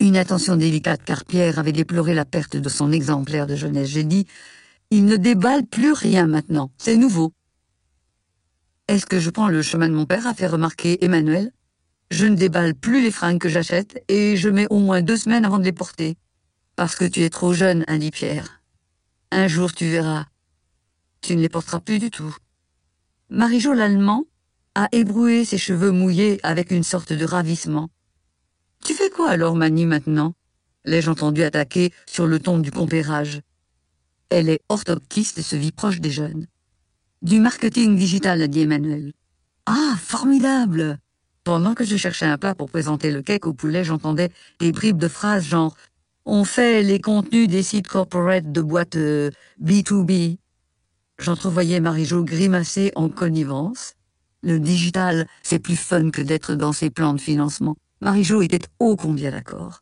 Une attention délicate car Pierre avait déploré la perte de son exemplaire de jeunesse. J'ai dit « Il ne déballe plus rien maintenant, c'est nouveau. » « Est-ce que je prends le chemin de mon père ?» a fait remarquer Emmanuel. « Je ne déballe plus les fringues que j'achète et je mets au moins 2 semaines avant de les porter. »« Parce que tu es trop jeune, » a dit Pierre. « Un jour tu verras. Tu ne les porteras plus du tout. » Marie-Jo l'Allemand a ébroué ses cheveux mouillés avec une sorte de ravissement. « Tu fais quoi alors, Mani, maintenant ?» l'ai-je entendu attaquer sur le ton du compérage. Elle est orthoptiste et se vit proche des jeunes. Du marketing digital, a dit Emmanuel. Ah, formidable! Pendant que je cherchais un plat pour présenter le cake au poulet, j'entendais des bribes de phrases genre « On fait les contenus des sites corporate de boîtes B2B ». J'entrevoyais Marie-Jo grimacer en connivence. Le digital, c'est plus fun que d'être dans ses plans de financement. Marie-Jo était ô combien d'accord.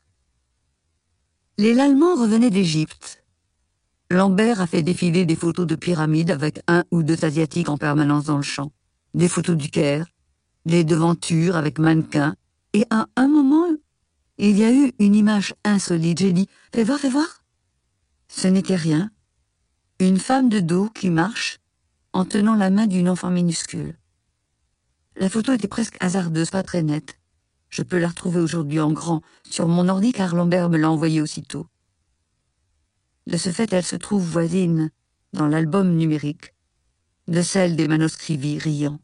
Les Lallemans revenaient d'Égypte. Lambert a fait défiler des photos de pyramides avec 1 ou 2 Asiatiques en permanence dans le champ. Des photos du Caire, des devantures avec mannequins. Et à un moment, il y a eu une image insolite. J'ai dit « Fais voir, fais voir !» Ce n'était rien. Une femme de dos qui marche en tenant la main d'une enfant minuscule. La photo était presque hasardeuse, pas très nette. Je peux la retrouver aujourd'hui en grand sur mon ordi car Lambert me l'a envoyée aussitôt. De ce fait, elle se trouve voisine, dans l'album numérique, de celle des manuscrits riants.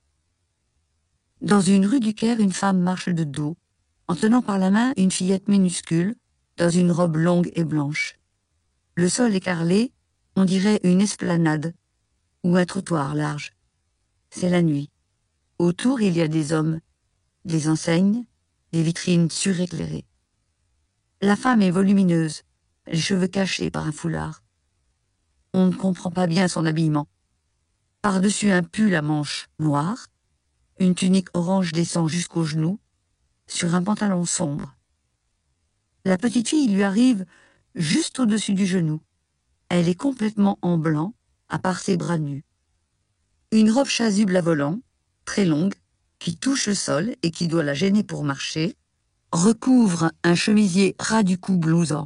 Dans une rue du Caire, une femme marche de dos, en tenant par la main une fillette minuscule, dans une robe longue et blanche. Le sol est carrelé, on dirait une esplanade, ou un trottoir large. C'est la nuit. Autour, il y a des hommes, des enseignes, des vitrines suréclairées. La femme est volumineuse, les cheveux cachés par un foulard. On ne comprend pas bien son habillement. Par-dessus un pull à manches noires, une tunique orange descend jusqu'aux genoux, sur un pantalon sombre. La petite fille lui arrive juste au-dessus du genou. Elle est complètement en blanc, à part ses bras nus. Une robe chasuble à volants, très longue, qui touche le sol et qui doit la gêner pour marcher, recouvre un chemisier ras du cou blousant.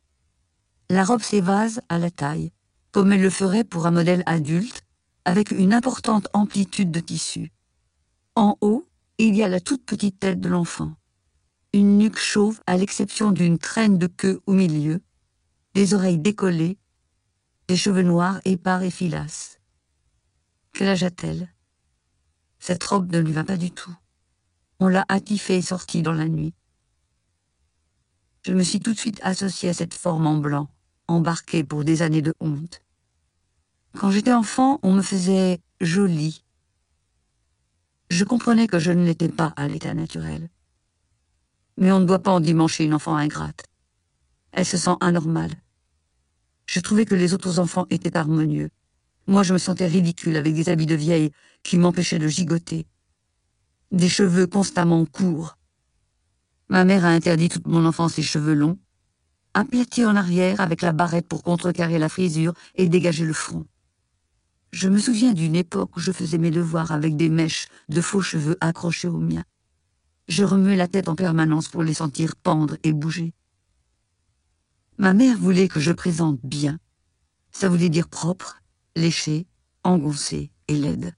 La robe s'évase à la taille, comme elle le ferait pour un modèle adulte, avec une importante amplitude de tissu. En haut, il y a la toute petite tête de l'enfant. Une nuque chauve à l'exception d'une traîne de queue au milieu, des oreilles décollées, des cheveux noirs épars et filasses. Quel âge a-t-elle? Cette robe ne lui va pas du tout. On l'a hâtifée et sortie dans la nuit. Je me suis tout de suite associée à cette forme en blanc, embarquée pour des années de honte. Quand j'étais enfant, on me faisait jolie. Je comprenais que je ne l'étais pas à l'état naturel. Mais on ne doit pas endimancher une enfant ingrate. Elle se sent anormale. Je trouvais que les autres enfants étaient harmonieux. Moi, je me sentais ridicule avec des habits de vieille qui m'empêchaient de gigoter. Des cheveux constamment courts. Ma mère a interdit toute mon enfance les cheveux longs, aplatis en arrière avec la barrette pour contrecarrer la frisure et dégager le front. Je me souviens d'une époque où je faisais mes devoirs avec des mèches de faux cheveux accrochés aux miens. Je remuais la tête en permanence pour les sentir pendre et bouger. Ma mère voulait que je présente bien. Ça voulait dire propre, léché, engoncé et laide.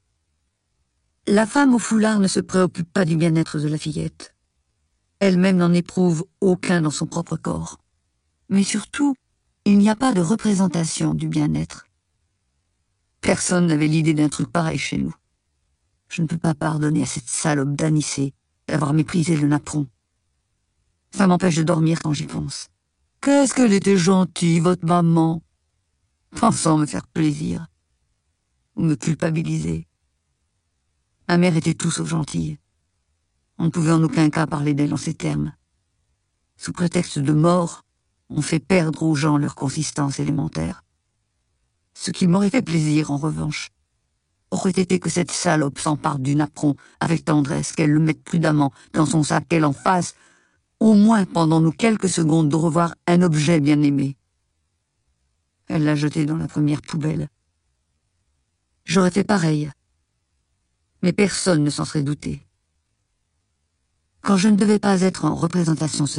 La femme au foulard ne se préoccupe pas du bien-être de la fillette. Elle-même n'en éprouve aucun dans son propre corps. Mais surtout, il n'y a pas de représentation du bien-être. Personne n'avait l'idée d'un truc pareil chez nous. Je ne peux pas pardonner à cette salope d'Anissé d'avoir méprisé le napperon. Ça m'empêche de dormir quand j'y pense. Qu'est-ce qu'elle était gentille, votre maman, pensant me faire plaisir, ou me culpabiliser. Ma mère était tout sauf gentille. On ne pouvait en aucun cas parler d'elle en ces termes. Sous prétexte de mort, on fait perdre aux gens leur consistance élémentaire. Ce qui m'aurait fait plaisir, en revanche, aurait été que cette salope s'empare du napperon avec tendresse, qu'elle le mette prudemment dans son sac, qu'elle en fasse, au moins pendant nos quelques secondes, de revoir un objet bien aimé. Elle l'a jeté dans la première poubelle. J'aurais fait pareil, mais personne ne s'en serait douté. Quand je ne devais pas être en représentation